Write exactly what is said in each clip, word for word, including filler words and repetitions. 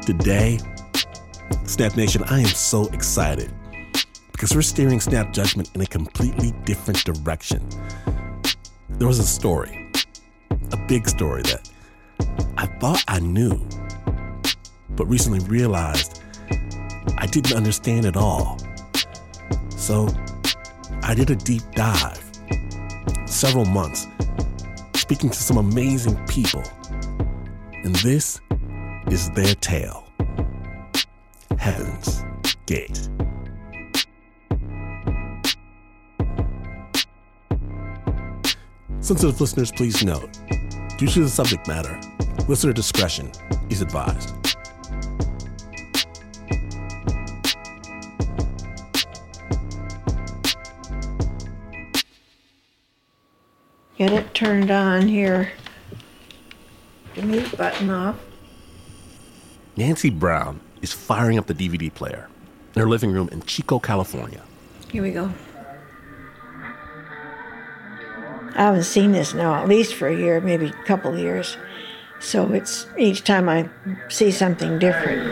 Today, Snap Nation, I am so excited because we're steering Snap Judgment in a completely different direction. There was a story, a big story that I thought I knew, but recently realized I didn't understand at all. So I did a deep dive, several months, speaking to some amazing people. And this is their tale. Heaven's Gate. Sensitive listeners, please note, due to the subject matter, listener discretion is advised. Get it turned on here. The mute button off. Nancy Brown is firing up the D V D player in her living room in Chico, California. Here we go. I haven't seen this now at least for a year, maybe a couple of years. So it's each time I see something different.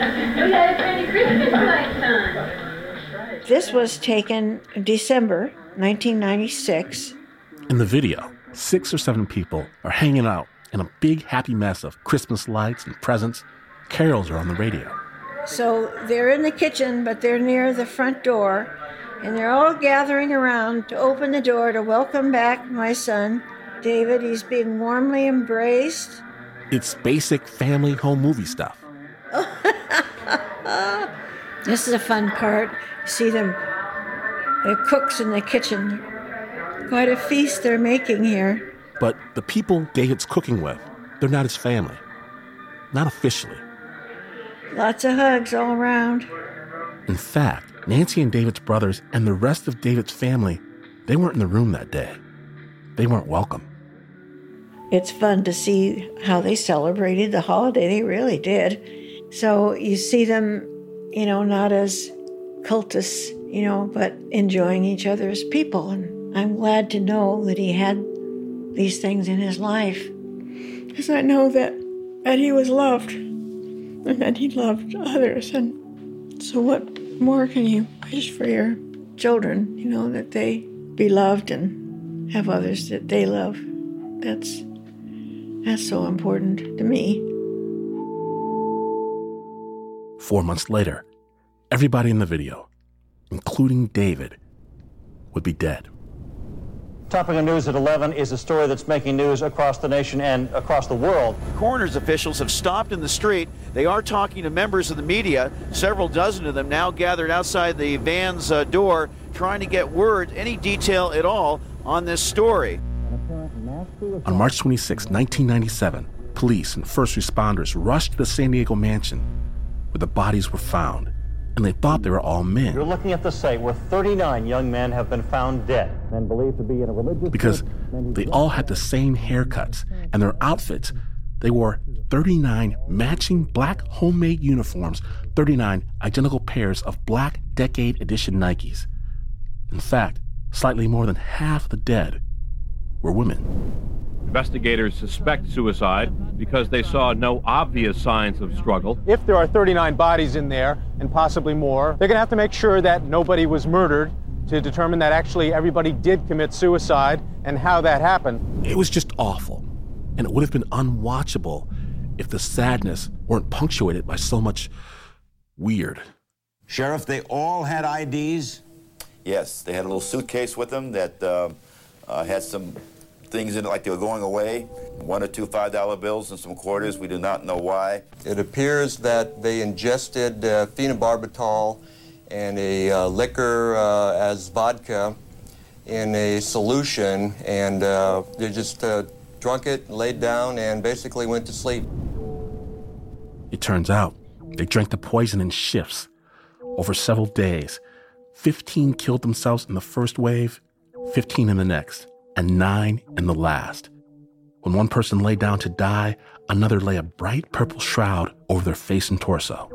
This was taken in December nineteen ninety-six. In the video, six or seven people are hanging out in a big happy mess of Christmas lights and presents. Carols are on the radio. So they're in the kitchen, but they're near the front door, and they're all gathering around to open the door to welcome back my son, David. He's being warmly embraced. It's basic family home movie stuff. This is a fun part. You see them, the cooks in the kitchen. Quite a feast they're making here. But the people David's cooking with, they're not his family. Not officially. Lots of hugs all around. In fact, Nancy and David's brothers and the rest of David's family, they weren't in the room that day. They weren't welcome. It's fun to see how they celebrated the holiday. They really did. So you see them, you know, not as cultists, you know, but enjoying each other as people. And I'm glad to know that he had these things in his life. Because I know that, that he was loved and that he loved others. And so what more can you wish for your children, you know, that they be loved and have others that they love? That's that's so important to me. Four months later, everybody in the video, including David, would be dead. Topping the news at eleven is a story that's making news across the nation and across the world. Coroner's officials have stopped in the street. They are talking to members of the media, several dozen of them now gathered outside the van's uh, door, trying to get word, any detail at all, on this story. On March twenty-sixth, nineteen ninety-seven, police and first responders rushed to the San Diego mansion where the bodies were found, and they thought they were all men. You're looking at the site where thirty-nine young men have been found dead, men believed to be in a religious... Because they all had the same haircuts, and their outfits, they wore thirty-nine matching black homemade uniforms, thirty-nine identical pairs of black Decade Edition Nikes. In fact, slightly more than half the dead were women. Investigators suspect suicide because they saw no obvious signs of struggle. If there are thirty-nine bodies in there, and possibly more, they're going to have to make sure that nobody was murdered to determine that actually everybody did commit suicide and how that happened. It was just awful, and it would have been unwatchable if the sadness weren't punctuated by so much weird. Sheriff, they all had I Ds? Yes, they had a little suitcase with them that uh, uh, had some things in it like they were going away. One or two five dollar bills and some quarters. We do not know why. It appears that they ingested uh, phenobarbital and a uh, liquor uh, as vodka in a solution, and uh, they just uh, drunk it, laid down, and basically went to sleep. It turns out they drank the poison in shifts over several days. Fifteen killed themselves in the first wave, fifteen in the next, and nine in the last. When one person lay down to die, another lay a bright purple shroud over their face and torso.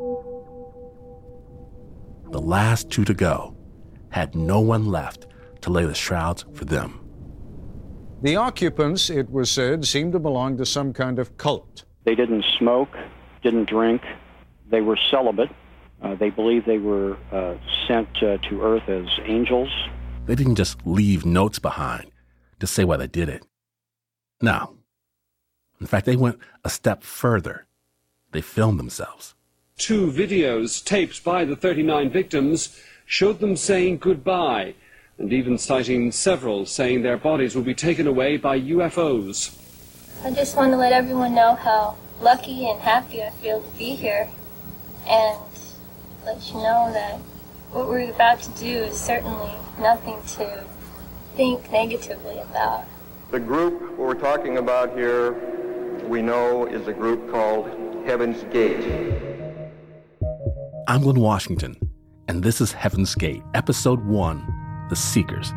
The last two to go had no one left to lay the shrouds for them. The occupants, it was said, seemed to belong to some kind of cult. They didn't smoke, didn't drink, They were celibate. Uh, they believed they were uh, sent uh, to Earth as angels. They didn't just leave notes behind to say why they did it. No. In fact, they went a step further. They filmed themselves. Two videos taped by the thirty-nine victims showed them saying goodbye, and even citing several saying their bodies will be taken away by U F Os. I just want to let everyone know how lucky and happy I feel to be here, and let you know that what we're about to do is certainly nothing to think negatively about. The group we're talking about here, we know, is a group called Heaven's Gate. I'm Glenn Washington, and this is Heaven's Gate, Episode one, The Seekers.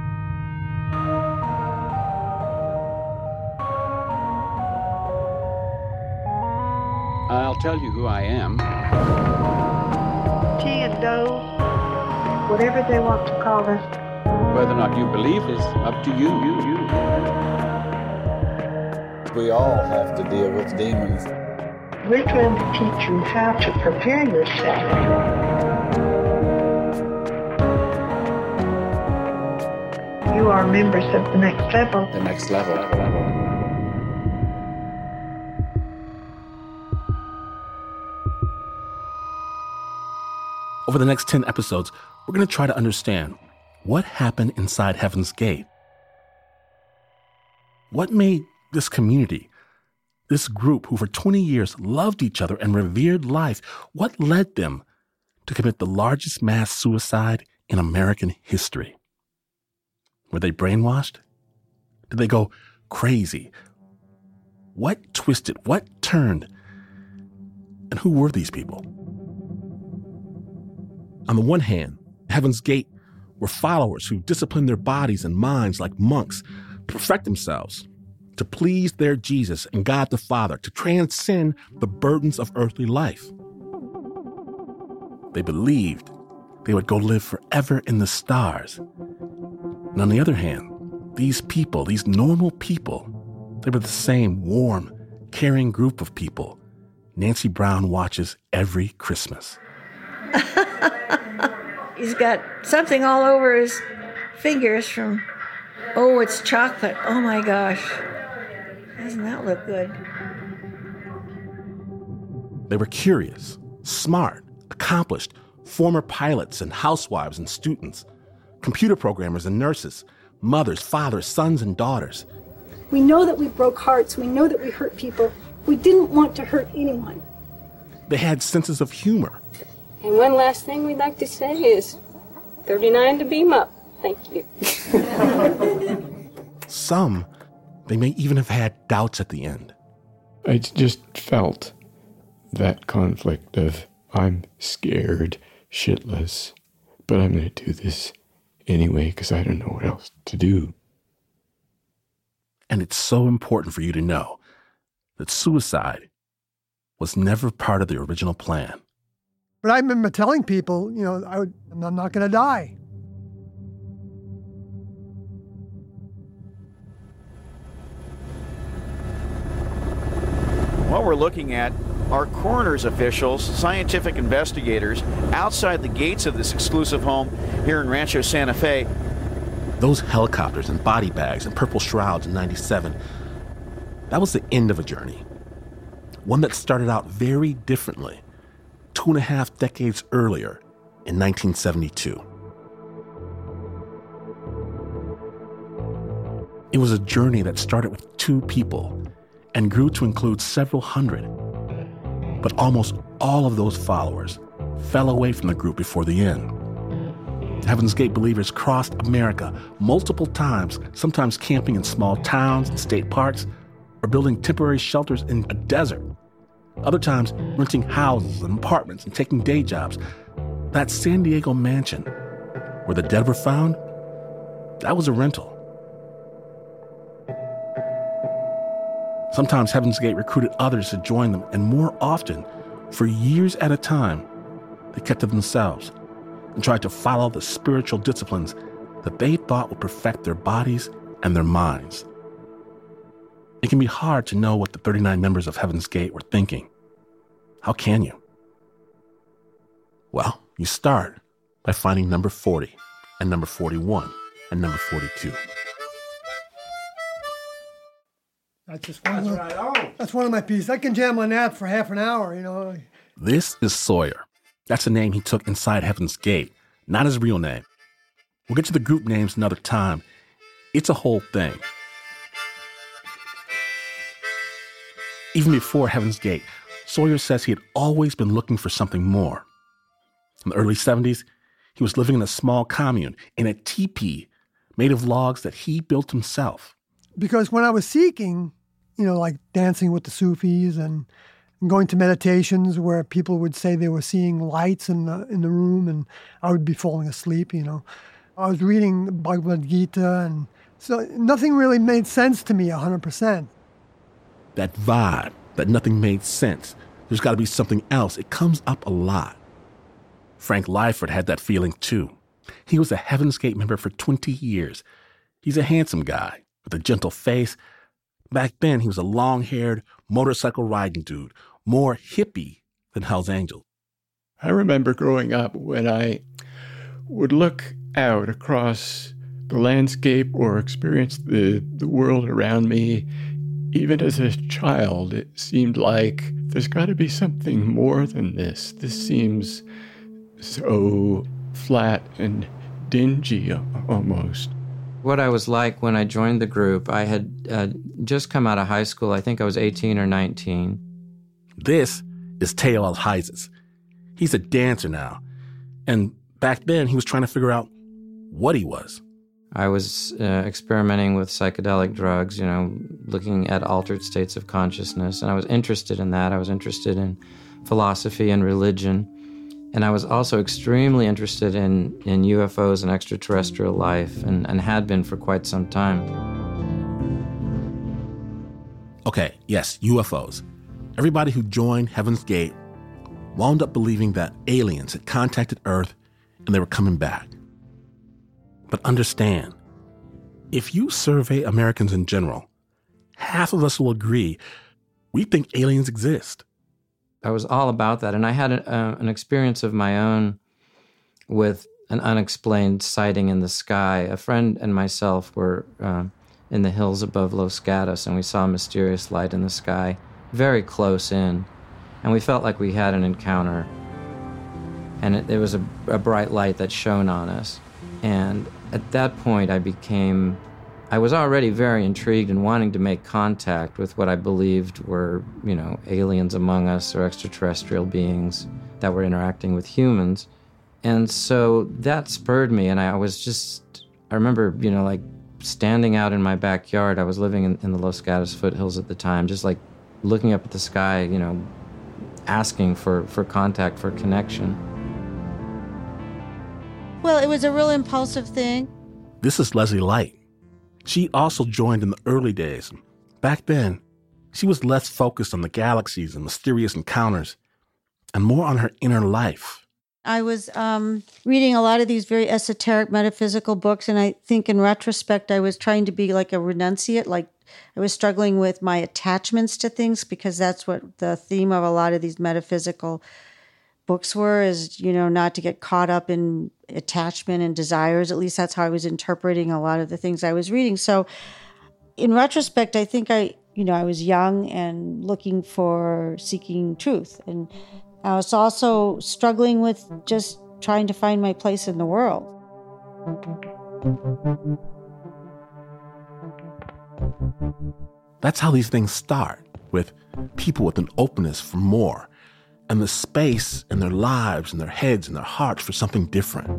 I'll tell you who I am. Tea and dough, whatever they want to call us. Whether or not you believe is up to you, you, you. We all have to deal with demons. We're trying to teach you how to prepare yourself. You are members of the next level. The next level. Over the next ten episodes, we're going to try to understand what happened inside Heaven's Gate. What made this community, this group who for twenty years loved each other and revered life, what led them to commit the largest mass suicide in American history? Were they brainwashed? Did they go crazy? What twisted? What turned? And who were these people? On the one hand, Heaven's Gate were followers who disciplined their bodies and minds like monks to perfect themselves, to please their Jesus and God the Father, to transcend the burdens of earthly life. They believed they would go live forever in the stars. And on the other hand, these people, these normal people, they were the same warm, caring group of people Nancy Brown watches every Christmas. He's got something all over his fingers from, oh, it's chocolate. Oh, my gosh. Doesn't that look good? They were curious, smart, accomplished, former pilots and housewives and students, computer programmers and nurses, mothers, fathers, sons and daughters. We know that we broke hearts. We know that we hurt people. We didn't want to hurt anyone. They had senses of humor. And one last thing we'd like to say is thirty-nine to beam up. Thank you. Some, they may even have had doubts at the end. I just felt that conflict of I'm scared shitless, but I'm going to do this anyway because I don't know what else to do. And it's so important for you to know that suicide was never part of the original plan. But I remember telling people, you know, I would, I'm not going to die. What we're looking at are coroner's officials, scientific investigators outside the gates of this exclusive home here in Rancho Santa Fe. Those helicopters and body bags and purple shrouds in ninety-seven, that was the end of a journey. One that started out very differently two and a half decades earlier in nineteen seventy-two. It was a journey that started with two people and grew to include several hundred. But almost all of those followers fell away from the group before the end. Heaven's Gate believers crossed America multiple times, sometimes camping in small towns and state parks or building temporary shelters in a desert. Other times, renting houses and apartments and taking day jobs. That San Diego mansion where the dead were found, that was a rental. Sometimes Heaven's Gate recruited others to join them, and more often, for years at a time, they kept to themselves and tried to follow the spiritual disciplines that they thought would perfect their bodies and their minds. It can be hard to know what the thirty-nine members of Heaven's Gate were thinking. How can you? Well, you start by finding number forty and number forty-one and number forty-two. That's just one, that's, of, right. oh. that's one of my pieces. I can jam on that for half an hour, you know. This is Sawyer. That's a name he took inside Heaven's Gate, not his real name. We'll get to the group names another time. It's a whole thing. Even before Heaven's Gate, Sawyer says he had always been looking for something more. In the early seventies, he was living in a small commune in a teepee made of logs that he built himself. Because when I was seeking, you know, like dancing with the Sufis and, and going to meditations where people would say they were seeing lights in the, in the room and I would be falling asleep, you know. I was reading the Bhagavad Gita, and so nothing really made sense to me one hundred percent. That vibe, that nothing made sense. There's got to be something else. It comes up a lot. Frank Lyford had that feeling too. He was a Heaven's Gate member for twenty years. He's a handsome guy with a gentle face. Back then, he was a long-haired, motorcycle-riding dude, more hippie than Hell's Angels. I remember growing up when I would look out across the landscape or experience the, the world around me. Even as a child, it seemed like there's got to be something more than this. This seems so flat and dingy almost. What I was like when I joined the group, I had uh, just come out of high school. I think I was eighteen or nineteen. This is Teo Alhizes. He's a dancer now. And back then, he was trying to figure out what he was. I was uh, experimenting with psychedelic drugs, you know, looking at altered states of consciousness. And I was interested in that. I was interested in philosophy and religion. And I was also extremely interested in, in U F Os and extraterrestrial life, and, and had been for quite some time. Okay, yes, U F Os. Everybody who joined Heaven's Gate wound up believing that aliens had contacted Earth and they were coming back. But understand, if you survey Americans in general, half of us will agree we think aliens exist. I was all about that, and I had a, uh, an experience of my own with an unexplained sighting in the sky. A friend and myself were uh, in the hills above Los Gatos, and we saw a mysterious light in the sky, very close in, and we felt like we had an encounter. And it, it was a, a bright light that shone on us. And at that point, I became, I was already very intrigued and wanting to make contact with what I believed were, you know, aliens among us or extraterrestrial beings that were interacting with humans. And so that spurred me, and I was just, I remember, you know, like standing out in my backyard. I was living in, in the Los Gatos foothills at the time, just like looking up at the sky, you know, asking for, for contact, for connection. Well, it was a real impulsive thing. This is Leslie Light. She also joined in the early days. Back then, she was less focused on the galaxies and mysterious encounters and more on her inner life. I was um, reading a lot of these very esoteric metaphysical books, and I think in retrospect, I was trying to be like a renunciate, like I was struggling with my attachments to things, because that's what the theme of a lot of these metaphysical books were, is, you know, not to get caught up in attachment and desires. At least that's how I was interpreting a lot of the things I was reading. So in retrospect, I think I, you know, I was young and looking for, seeking truth. And I was also struggling with just trying to find my place in the world. That's how these things start, with people with an openness for more, and the space in their lives and their heads and their hearts for something different.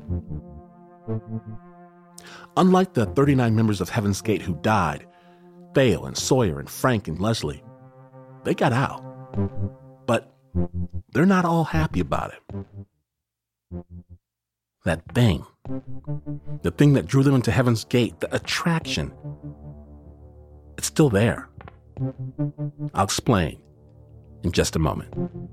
Unlike the thirty-nine members of Heaven's Gate who died, Theo and Sawyer and Frank and Leslie, they got out. But they're not all happy about it. That thing, the thing that drew them into Heaven's Gate, the attraction, it's still there. I'll explain in just a moment.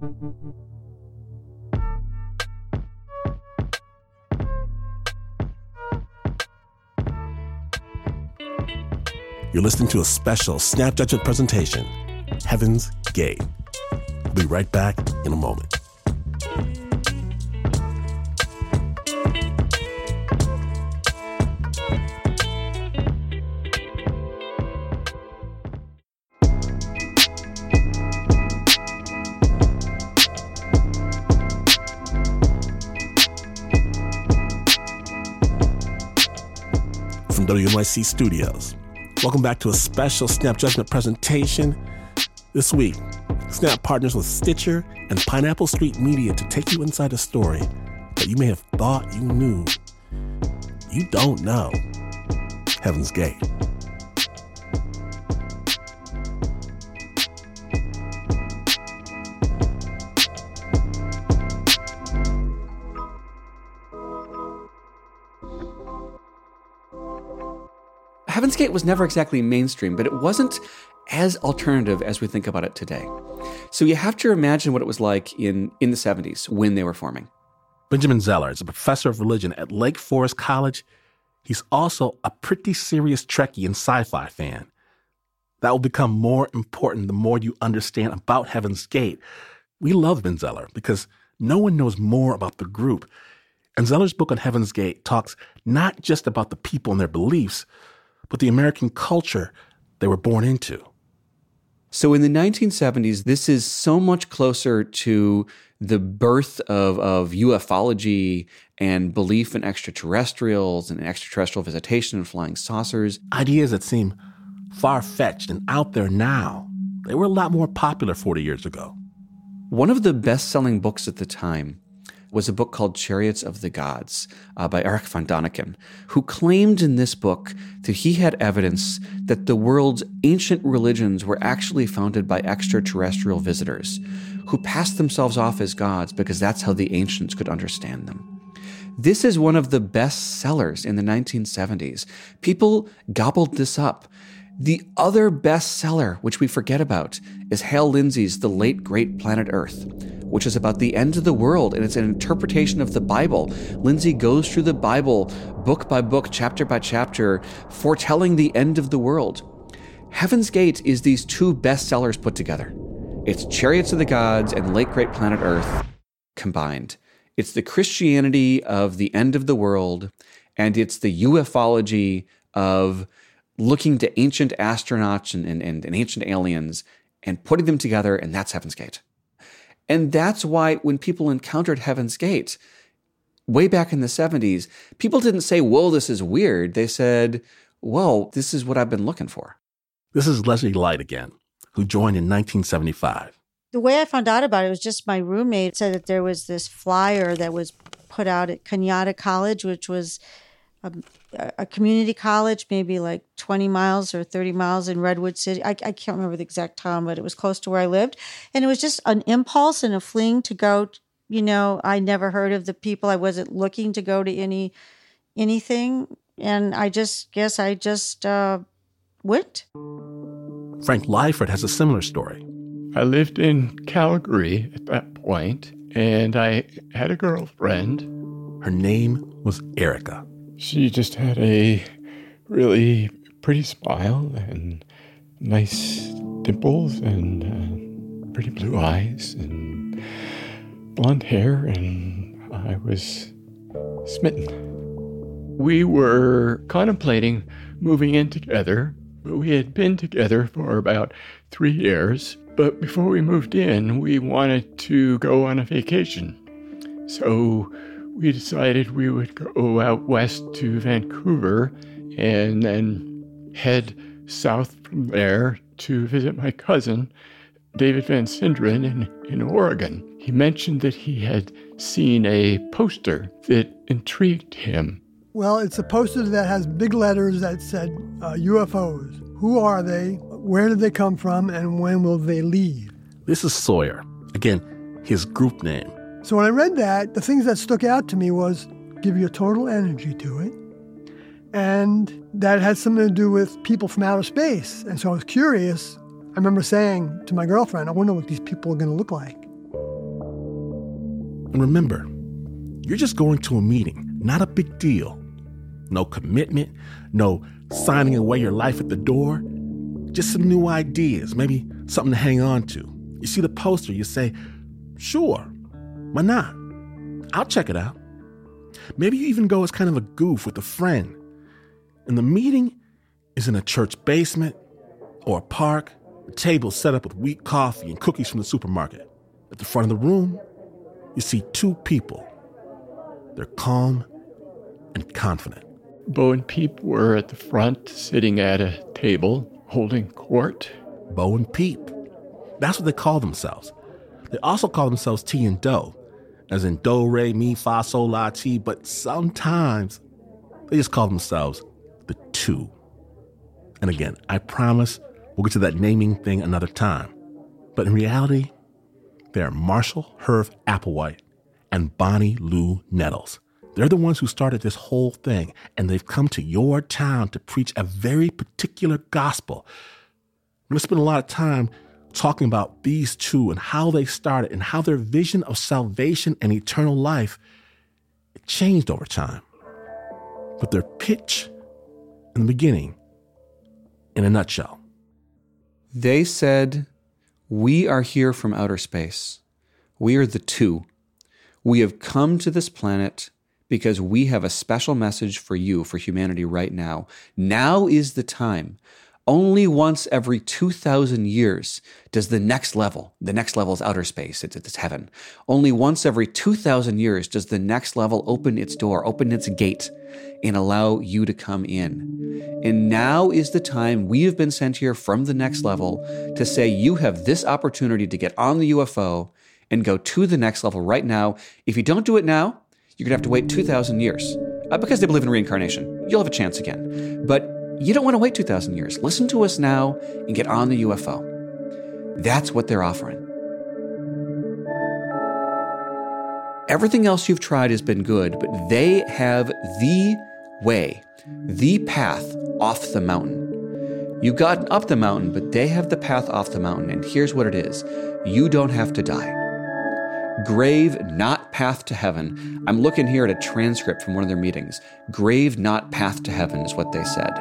You're listening to a special Snap Judgment presentation, Heaven's Gate. We'll be right back in a moment. W N Y C Studios. Welcome back to a special Snap Judgment presentation. This week, Snap partners with Stitcher and Pineapple Street Media to take you inside a story that you may have thought you knew. You don't know. Heaven's Gate. Heaven's Gate was never exactly mainstream, but it wasn't as alternative as we think about it today. So you have to imagine what it was like in, in the seventies when they were forming. Benjamin Zeller is a professor of religion at Lake Forest College. He's also a pretty serious Trekkie and sci-fi fan. That will become more important the more you understand about Heaven's Gate. We love Ben Zeller because no one knows more about the group. And Zeller's book on Heaven's Gate talks not just about the people and their beliefs, but the American culture they were born into. So in the nineteen seventies, this is so much closer to the birth of, of ufology and belief in extraterrestrials and extraterrestrial visitation and flying saucers. Ideas that seem far-fetched and out there now. They were a lot more popular forty years ago. One of the best-selling books at the time was a book called Chariots of the Gods uh, by Erich von Däniken, who claimed in this book that he had evidence that the world's ancient religions were actually founded by extraterrestrial visitors who passed themselves off as gods because that's how the ancients could understand them. This is one of the best sellers in the nineteen seventies. People gobbled this up. The other bestseller, which we forget about, is Hal Lindsey's The Late Great Planet Earth, which is about the end of the world, and it's an interpretation of the Bible. Lindsey goes through the Bible book by book, chapter by chapter, foretelling the end of the world. Heaven's Gate is these two bestsellers put together. It's Chariots of the Gods and Late Great Planet Earth combined. It's the Christianity of the end of the world, and it's the ufology of looking to ancient astronauts and, and, and ancient aliens and putting them together, and that's Heaven's Gate. And that's why when people encountered Heaven's Gate, way back in the seventies, people didn't say, whoa, this is weird. They said, whoa, this is what I've been looking for. This is Leslie Light again, who joined in nineteen seventy-five. The way I found out about it was just my roommate said that there was this flyer that was put out at Cañada College, which was a, a community college, maybe like twenty miles or thirty miles in Redwood City. I, I can't remember the exact town, but it was close to where I lived. And it was just an impulse and a fling to go. You know, I never heard of the people. I wasn't looking to go to any anything. And I just guess I just uh, went. Frank Lyford has a similar story. I lived in Calgary at that point, and I had a girlfriend. Her name was Erica. She just had a really pretty smile and nice dimples and uh, pretty blue eyes and blonde hair, and I was smitten. We were contemplating moving in together, but we had been together for about three years. But before we moved in, we wanted to go on a vacation. So we decided we would go out west to Vancouver and then head south from there to visit my cousin, David Van Sinderen, in, in Oregon. He mentioned that he had seen a poster that intrigued him. Well, it's a poster that has big letters that said uh, U F Os. Who are they? Where did they come from? And when will they leave? This is Sawyer. Again, his group name. So when I read that, the things that stuck out to me was give you a total energy to it. And that had something to do with people from outer space. And so I was curious. I remember saying to my girlfriend, I wonder what these people are going to look like. And remember, you're just going to a meeting, not a big deal. No commitment, no signing away your life at the door. Just some new ideas, maybe something to hang on to. You see the poster, you say, sure, why not? I'll check it out. Maybe you even go as kind of a goof with a friend. And the meeting is in a church basement or a park, a table set up with weak coffee and cookies from the supermarket. At the front of the room, you see two people. They're calm and confident. Bo and Peep were at the front, sitting at a table, holding court. Bo and Peep. That's what they call themselves. They also call themselves T and Do, as in do, re, mi, fa, sol, la, ti, but sometimes they just call themselves the Two. And again, I promise we'll get to that naming thing another time. But in reality, they're Marshall Herv Applewhite and Bonnie Lou Nettles. They're the ones who started this whole thing, and they've come to your town to preach a very particular gospel. I'm going to spend a lot of time talking about these two and how they started and how their vision of salvation and eternal life it changed over time. But their pitch in the beginning, in a nutshell. They said, "We are here from outer space. We are the Two. We have come to this planet because we have a special message for you, for humanity right now. Now is the time. Only once every two thousand years does the next level, the next level is outer space, it's, it's heaven. Only once every two thousand years does the next level open its door, open its gate, and allow you to come in. And now is the time we have been sent here from the next level to say you have this opportunity to get on the U F O and go to the next level right now. If you don't do it now, you're going to have to wait two thousand years. Uh, because they believe in reincarnation. You'll have a chance again. But you don't want to wait two thousand years. Listen to us now and get on the U F O. That's what they're offering. Everything else you've tried has been good, but they have the way, the path off the mountain. You've gotten up the mountain, but they have the path off the mountain. And here's what it is. You don't have to die. Grave, not path to heaven. I'm looking here at a transcript from one of their meetings. Grave, not path to heaven is what they said.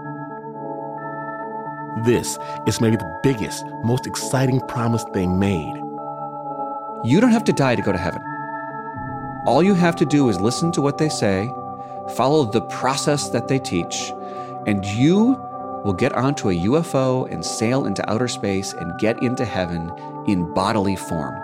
This is maybe the biggest, most exciting promise they made. You don't have to die to go to heaven. All you have to do is listen to what they say, follow the process that they teach, and you will get onto a U F O and sail into outer space and get into heaven in bodily form.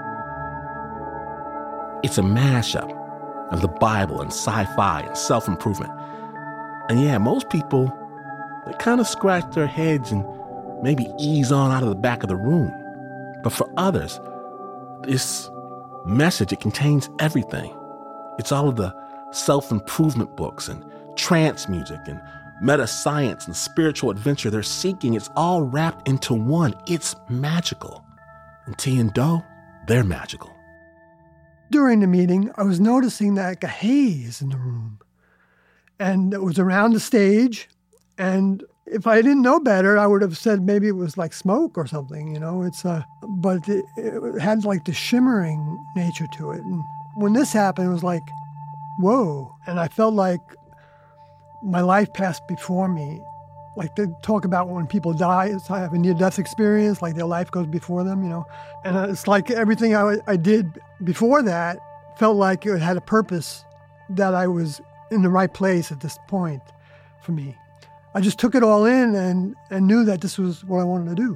It's a mashup of the Bible and sci-fi and self-improvement. And yeah, most people, they kind of scratch their heads and maybe ease on out of the back of the room. But for others, this message, it contains everything. It's all of the self-improvement books and trance music and meta-science and spiritual adventure they're seeking. It's all wrapped into one. It's magical. And T and Do, they're magical. During the meeting, I was noticing that like a haze in the room. And it was around the stage. And if I didn't know better, I would have said maybe it was like smoke or something, you know. It's uh, But it, it had like the shimmering nature to it. And when this happened, it was like, whoa. And I felt like my life passed before me. Like they talk about when people die, it's I have a near-death experience, like their life goes before them, you know. And it's like everything I, I did before that felt like it had a purpose, that I was in the right place at this point for me. I just took it all in and, and knew that this was what I wanted to do.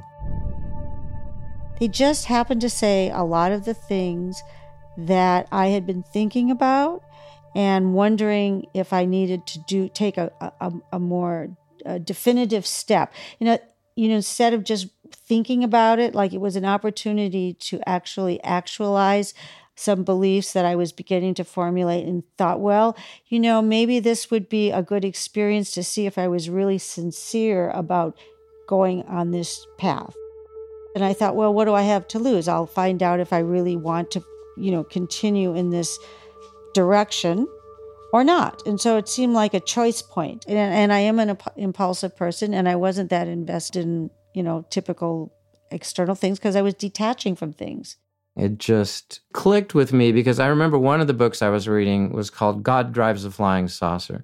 They just happened to say a lot of the things that I had been thinking about and wondering if I needed to do take a, a, a more a definitive step. You know, you know, instead of just thinking about it, like it was an opportunity to actually actualize some beliefs that I was beginning to formulate, and thought, well, you know, maybe this would be a good experience to see if I was really sincere about going on this path. And I thought, well, what do I have to lose? I'll find out if I really want to, you know, continue in this direction or not. And so it seemed like a choice point. And, and I am an imp- impulsive person, and I wasn't that invested in, you know, typical external things because I was detaching from things. It just clicked with me because I remember one of the books I was reading was called God Drives a Flying Saucer.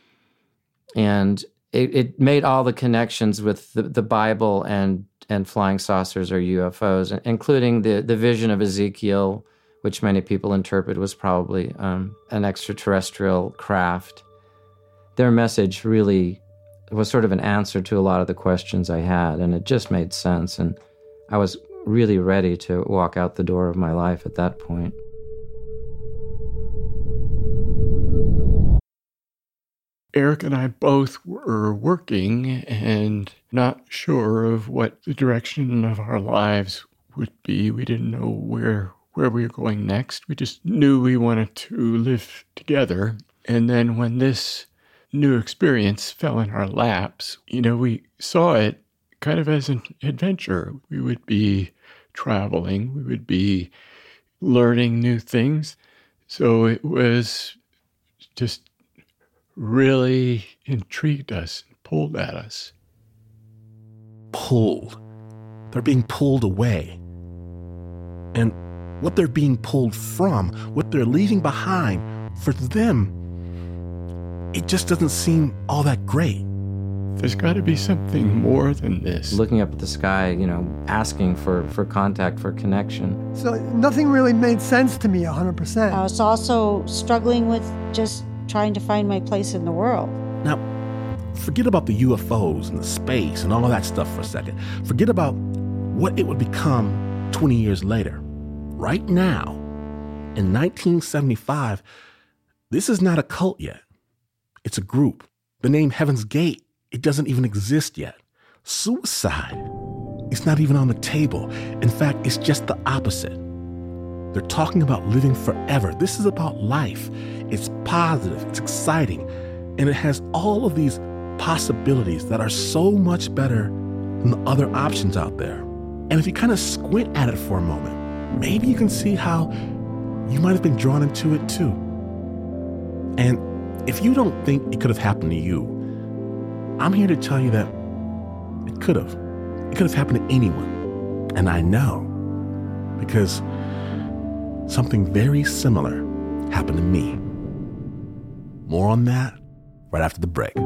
And it, it made all the connections with the, the Bible and, and flying saucers or U F Os, including the, the vision of Ezekiel, which many people interpret was probably um, an extraterrestrial craft. Their message really was sort of an answer to a lot of the questions I had, and it just made sense. And I was really ready to walk out the door of my life at that point. Eric and I both were working and not sure of what the direction of our lives would be. We didn't know where where we were going next. We just knew we wanted to live together. And then when this new experience fell in our laps, you know, we saw it kind of as an adventure. We would be traveling, we would be learning new things. So it was just really intrigued us, pulled at us. Pulled. They're being pulled away. And what they're being pulled from, what they're leaving behind, for them, it just doesn't seem all that great. There's got to be something more than this. Looking up at the sky, you know, asking for, for contact, for connection. So nothing really made sense to me one hundred percent. I was also struggling with just trying to find my place in the world. Now, forget about the U F Os and the space and all of that stuff for a second. Forget about what it would become twenty years later. Right now, in nineteen seventy-five, this is not a cult yet. It's a group. The name Heaven's Gate, it doesn't even exist yet. Suicide, it's not even on the table. In fact, it's just the opposite. They're talking about living forever. This is about life. It's positive, it's exciting, and it has all of these possibilities that are so much better than the other options out there. And if you kind of squint at it for a moment, maybe you can see how you might have been drawn into it too. And if you don't think it could have happened to you, I'm here to tell you that it could have. It could have happened to anyone. And I know, because something very similar happened to me. More on that right after the break.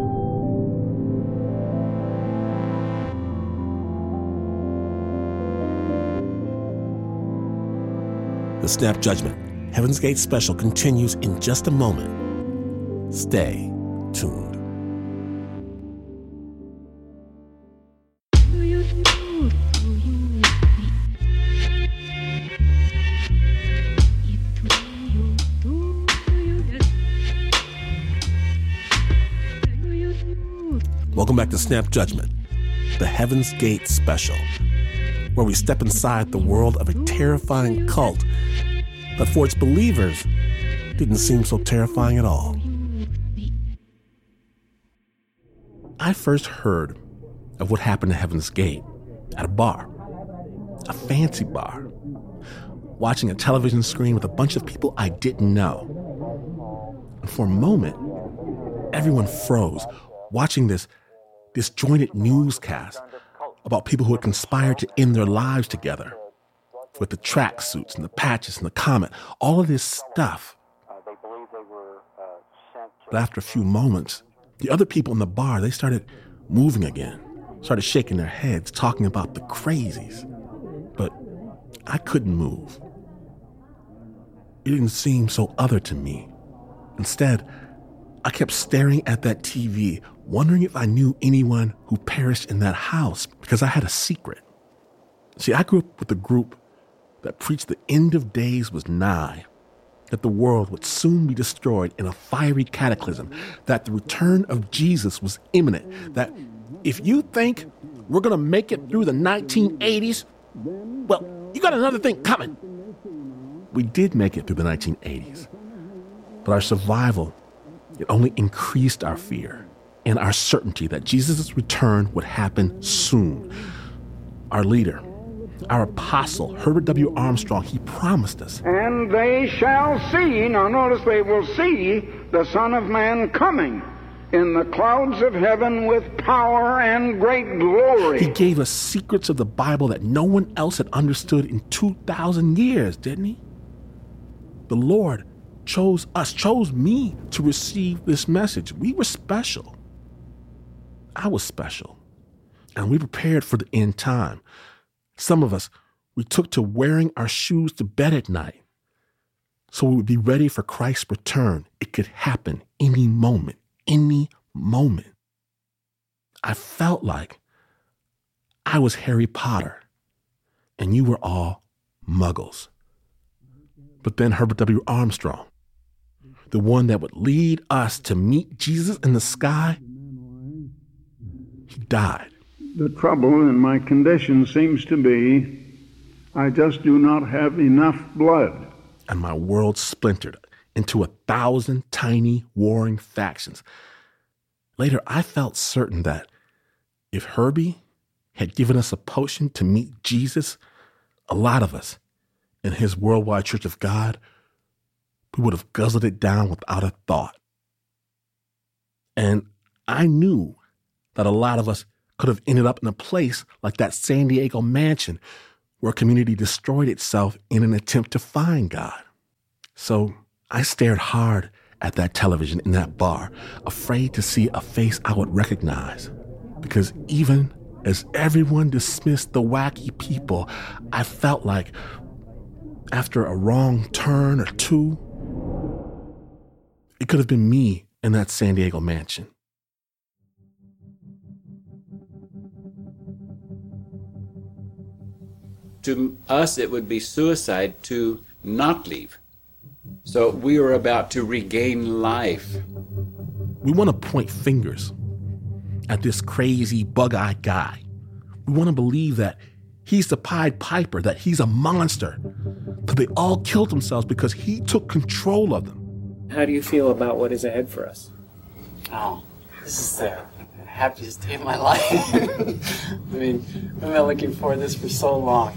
The Snap Judgment Heaven's Gate special continues in just a moment. Stay tuned. Welcome back to Snap Judgment, the Heaven's Gate special, where we step inside the world of a terrifying cult that for its believers didn't seem so terrifying at all. I first heard of what happened to Heaven's Gate at a bar, a fancy bar, watching a television screen with a bunch of people I didn't know. And for a moment, everyone froze, watching this disjointed newscast about people who had conspired to end their lives together, with the tracksuits and the patches and the comet, all of this stuff. But after a few moments, the other people in the bar, they started moving again, started shaking their heads, talking about the crazies. But I couldn't move. It didn't seem so other to me. Instead, I kept staring at that T V, wondering if I knew anyone who perished in that house, because I had a secret. See, I grew up with a group that preached the end of days was nigh, that the world would soon be destroyed in a fiery cataclysm, that the return of Jesus was imminent, that if you think we're going to make it through the nineteen eighties, well, you got another thing coming. We did make it through the nineteen eighties, but our survival, it only increased our fear and our certainty that Jesus' return would happen soon. Our leader, our apostle, Herbert W. Armstrong, he promised us. And they shall see, now notice they will see the Son of Man coming in the clouds of heaven with power and great glory. He gave us secrets of the Bible that no one else had understood in two thousand years, didn't he? The Lord chose us, chose me to receive this message. We were special. I was special. And we prepared for the end time. Some of us, we took to wearing our shoes to bed at night so we would be ready for Christ's return. It could happen any moment, any moment. I felt like I was Harry Potter and you were all muggles. But then Herbert W. Armstrong, the one that would lead us to meet Jesus in the sky, he died. The trouble in my condition seems to be I just do not have enough blood. And my world splintered into a thousand tiny warring factions. Later, I felt certain that if Herbie had given us a potion to meet Jesus, a lot of us in his worldwide Church of God, we would have guzzled it down without a thought. And I knew that a lot of us could have ended up in a place like that San Diego mansion where community destroyed itself in an attempt to find God. So I stared hard at that television in that bar, afraid to see a face I would recognize. Because even as everyone dismissed the wacky people, I felt like after a wrong turn or two, it could have been me in that San Diego mansion. To us, it would be suicide to not leave. So we were about to regain life. We want to point fingers at this crazy bug-eyed guy. We want to believe that he's the Pied Piper, that he's a monster, but they all killed themselves because he took control of them. How do you feel about what is ahead for us? Oh, this is the happiest day of my life. I mean, I've been looking for this for so long.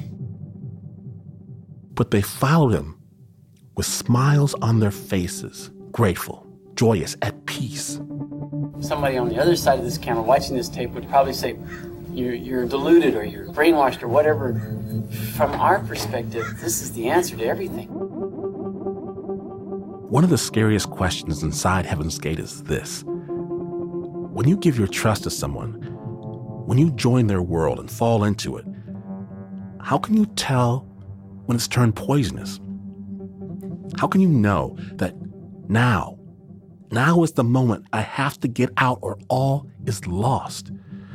But they followed him with smiles on their faces, grateful, joyous, at peace. Somebody on the other side of this camera watching this tape would probably say, you're, you're deluded or you're brainwashed or whatever. From our perspective, this is the answer to everything. One of the scariest questions inside Heaven's Gate is this. When you give your trust to someone, when you join their world and fall into it, how can you tell when it's turned poisonous? How can you know that now, now is the moment I have to get out or all is lost?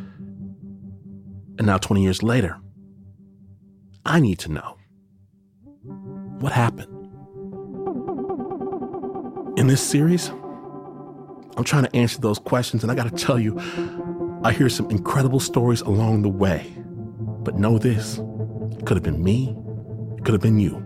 And now twenty years later, I need to know. What happened? In this series, I'm trying to answer those questions, and I gotta tell you, I hear some incredible stories along the way. But know this, it could have been me, it could have been you.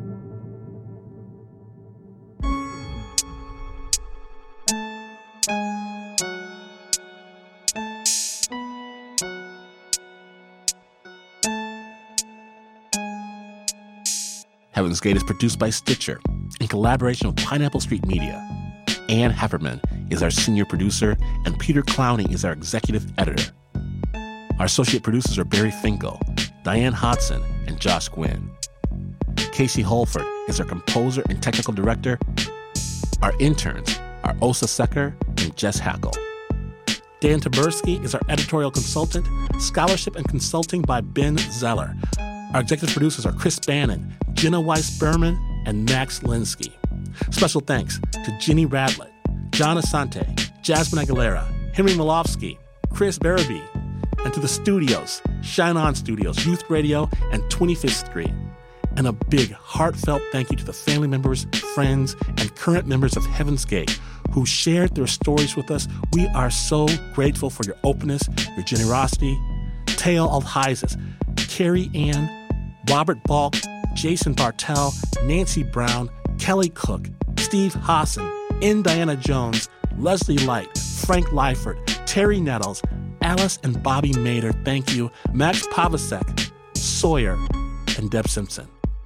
Heaven's Gate is produced by Stitcher in collaboration with Pineapple Street Media. Ann Hefferman is our senior producer, and Peter Clowney is our executive editor. Our associate producers are Barry Finkel, Diane Hodson, and Josh Gwynn. Casey Holford is our composer and technical director. Our interns are Osa Secker and Jess Hackle. Dan Taberski is our editorial consultant, scholarship and consulting by Ben Zeller. Our executive producers are Chris Bannon, Jenna Weiss-Berman, and Max Linsky. Special thanks to Jenny Radlett, John Asante, Jasmine Aguilera, Henry Malofsky, Chris Barabee, and to the studios, Shine On Studios, Youth Radio, and twenty-fifth Street. And a big, heartfelt thank you to the family members, friends, and current members of Heaven's Gate who shared their stories with us. We are so grateful for your openness, your generosity. Teo Alhizes, Carrie Ann, Robert Balk, Jason Bartell, Nancy Brown, Kelly Cook, Steve Hassan, N. Diana Jones, Leslie Light, Frank Lyford, Terry Nettles, Alice and Bobby Mader, thank you, Max Pavasek, Sawyer, and Deb Simpson.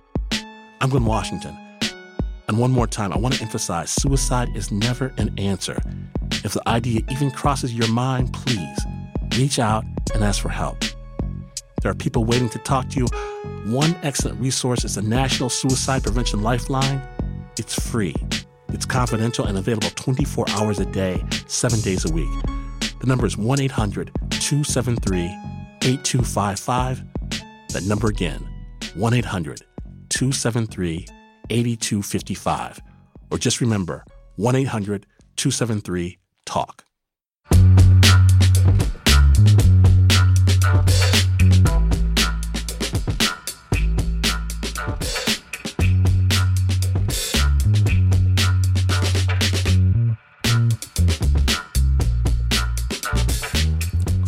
I'm Glenn Washington. And one more time, I want to emphasize, suicide is never an answer. If the idea even crosses your mind, please reach out and ask for help. There are people waiting to talk to you. One excellent resource is the National Suicide Prevention Lifeline. It's free. It's confidential and available twenty-four hours a day, seven days a week. The number is one eight hundred two seven three eight two five five. That number again, one eight hundred two seven three eight two five five. Or just remember, one eight hundred two seven three talk.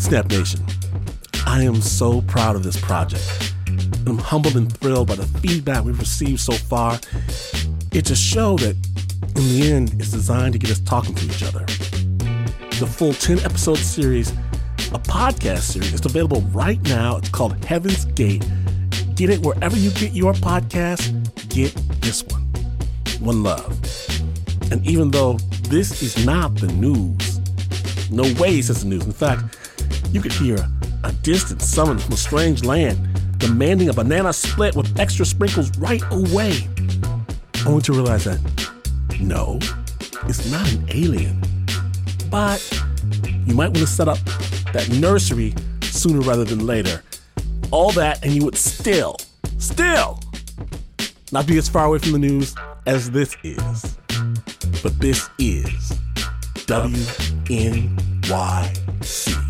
Snap Nation, I am so proud of this project. I'm humbled and thrilled by the feedback we've received so far. It's a show that, in the end, is designed to get us talking to each other. The full ten-episode series, a podcast series, is available right now. It's called Heaven's Gate. Get it wherever you get your podcast. Get this one. One love. And even though this is not the news, no way is this the news. In fact, you could hear a distant summons from a strange land demanding a banana split with extra sprinkles right away. Only to realize that, no, it's not an alien. But you might want to set up that nursery sooner rather than later. All that, and you would still, still not be as far away from the news as this is. But this is W N Y C.